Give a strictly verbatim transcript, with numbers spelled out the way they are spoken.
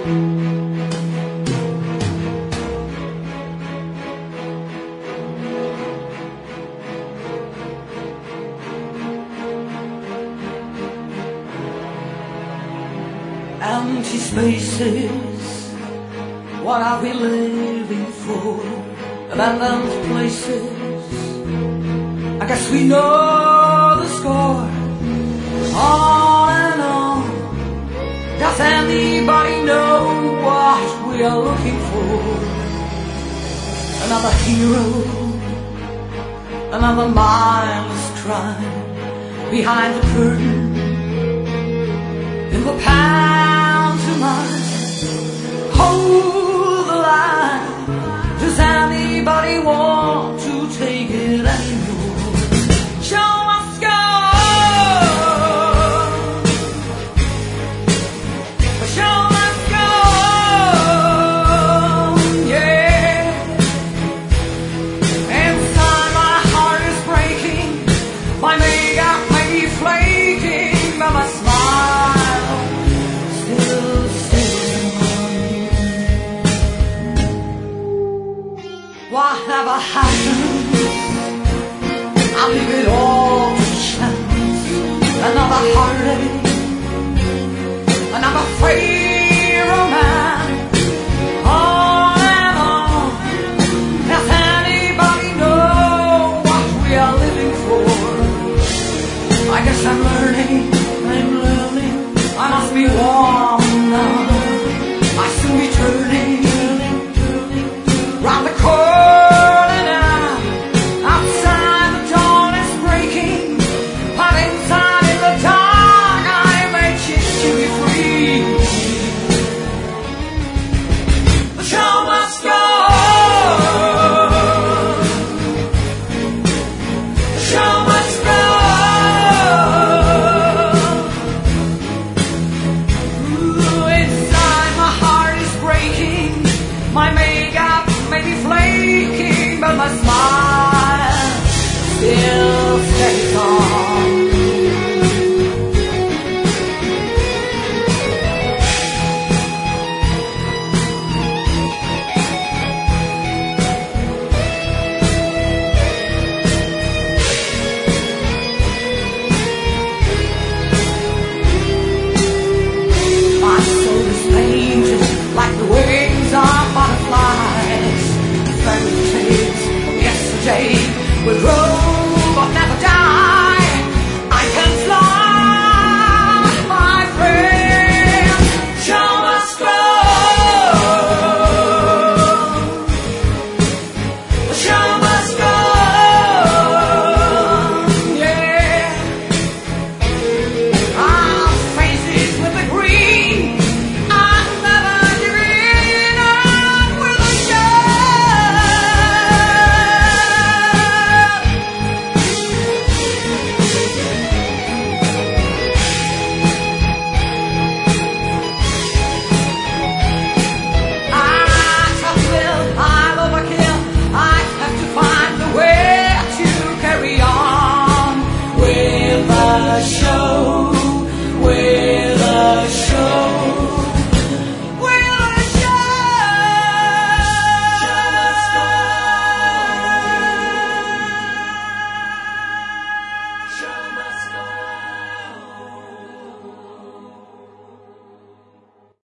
Empty spaces, what are we living for? Abandoned places, I guess we know the score. On and on, does anybody know what we are looking for? Another hero, another mindless crime behind the curtain. In the pantomime, hold the line. Does anybody want to take it anymore? Show must go. Show must go. Yeah. Inside my heart is breaking. My makeup may be flaking, but my smile whatever happens, I'll leave it all to chance. Another heartache, another free romance. On and on. Does anybody know what we are living for? I guess I'm learning, I'm learning. I must be warm now. I soon be turning round the corner now. Outside the dawn is breaking, but inside in the dark I may choose to be free. The show must go. The show must go. Ooh, inside my heart is breaking. My makeup may be flaking, but my smile still stays on. My soul is painted like the wings of butterflies. Fairy tales from yesterday will grow but never die. I can fly, my friend. Show must go. The show must go. Yeah. I'll face it with the green. I'll never give in up with the show. I tough will, I'll overkill. I have to find the way to carry on with the show.